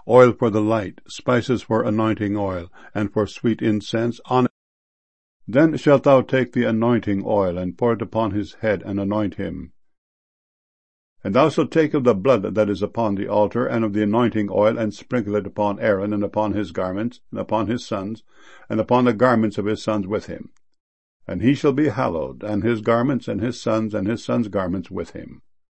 oil for the light, spices for anointing oil, and for sweet incense on it. Then shalt thou take the anointing oil, and pour it upon his head, and anoint him. And thou shalt take of the blood that is upon the altar, and of the anointing oil, and sprinkle it upon Aaron, and upon his garments, and upon his sons, and upon the garments of his sons with him. And he shall be hallowed, and his garments, and his sons' garments with him.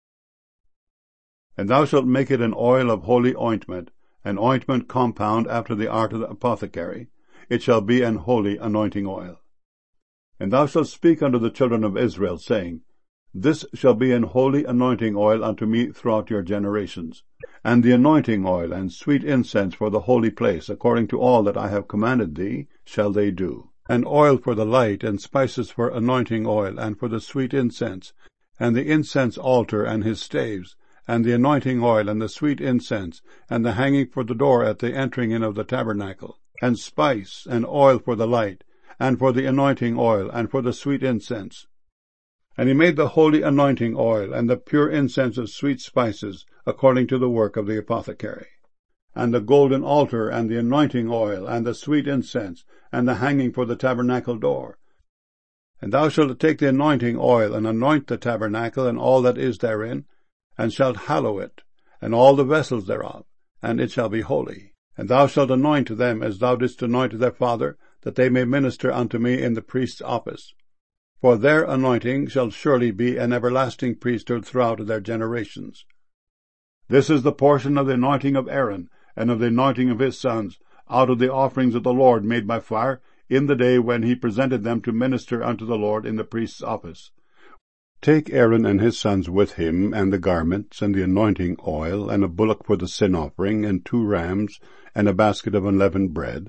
And thou shalt make it an oil of holy ointment, an ointment compound after the art of the apothecary. It shall be an holy anointing oil. And thou shalt speak unto the children of Israel, saying, This shall be an holy anointing oil unto me throughout your generations. And the anointing oil and sweet incense for the holy place, according to all that I have commanded thee, shall they do. And oil for the light, and spices for anointing oil, and for the sweet incense, and the incense altar and his staves, and the anointing oil, and the sweet incense, and the hanging for the door at the entering in of the tabernacle, and spice, and oil for the light, and for the anointing oil, and for the sweet incense. And he made the holy anointing oil, and the pure incense of sweet spices, according to the work of the apothecary. And the golden altar, and the anointing oil, and the sweet incense, and the hanging for the tabernacle door. And thou shalt take the anointing oil, and anoint the tabernacle, and all that is therein, and shalt hallow it, and all the vessels thereof, and it shall be holy. And thou shalt anoint them as thou didst anoint their father, that they may minister unto me in the priest's office. For their anointing shall surely be an everlasting priesthood throughout their generations. This is the portion of the anointing of Aaron, and of the anointing of his sons, out of the offerings of the Lord made by fire, in the day when he presented them to minister unto the Lord in the priest's office. Take Aaron and his sons with him, and the garments, and the anointing oil, and a bullock for the sin offering, and 2 rams, and a basket of unleavened bread.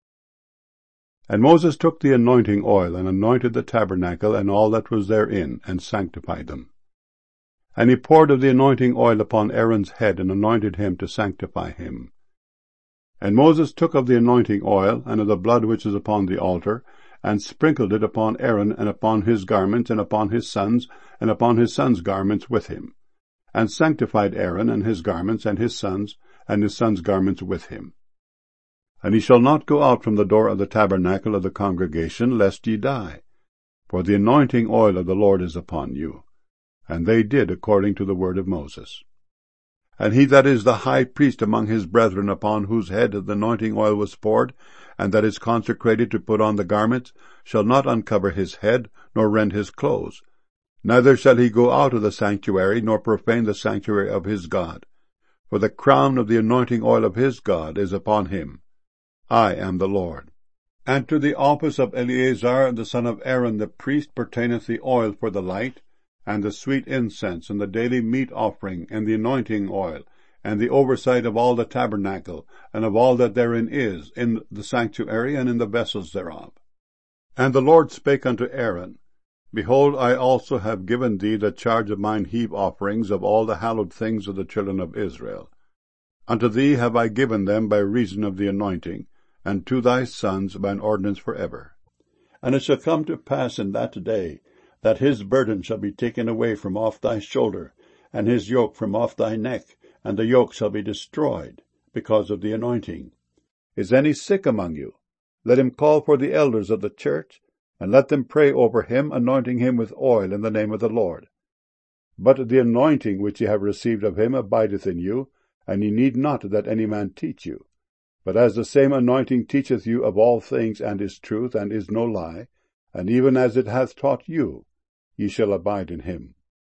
And Moses took the anointing oil, and anointed the tabernacle, and all that was therein, and sanctified them. And he poured of the anointing oil upon Aaron's head, and anointed him to sanctify him. And Moses took of the anointing oil, and of the blood which is upon the altar, and sprinkled it upon Aaron, and upon his garments, and upon his sons' garments with him, and sanctified Aaron, and his garments, and his sons' garments with him. And he shall not go out from the door of the tabernacle of the congregation, lest ye die. For the anointing oil of the Lord is upon you. And they did according to the word of Moses. And he that is the high priest among his brethren, upon whose head the anointing oil was poured, and that is consecrated to put on the garments, shall not uncover his head, nor rend his clothes. Neither shall he go out of the sanctuary, nor profane the sanctuary of his God. For the crown of the anointing oil of his God is upon him. I am the Lord. And to the office of Eleazar the son of Aaron the priest pertaineth the oil for the light, and the sweet incense, and the daily meat offering, and the anointing oil, and the oversight of all the tabernacle, and of all that therein is, in the sanctuary, and in the vessels thereof. And the Lord spake unto Aaron, Behold, I also have given thee the charge of mine heave offerings of all the hallowed things of the children of Israel. Unto thee have I given them by reason of the anointing, and to thy sons by an ordinance for ever. And it shall come to pass in that day, that his burden shall be taken away from off thy shoulder, and his yoke from off thy neck, and the yoke shall be destroyed, because of the anointing. Is any sick among you? Let him call for the elders of the church, and let them pray over him, anointing him with oil in the name of the Lord. But the anointing which ye have received of him abideth in you, and ye need not that any man teach you. But as the same anointing teacheth you of all things, and is truth, and is no lie, and even as it hath taught you, ye shall abide in him.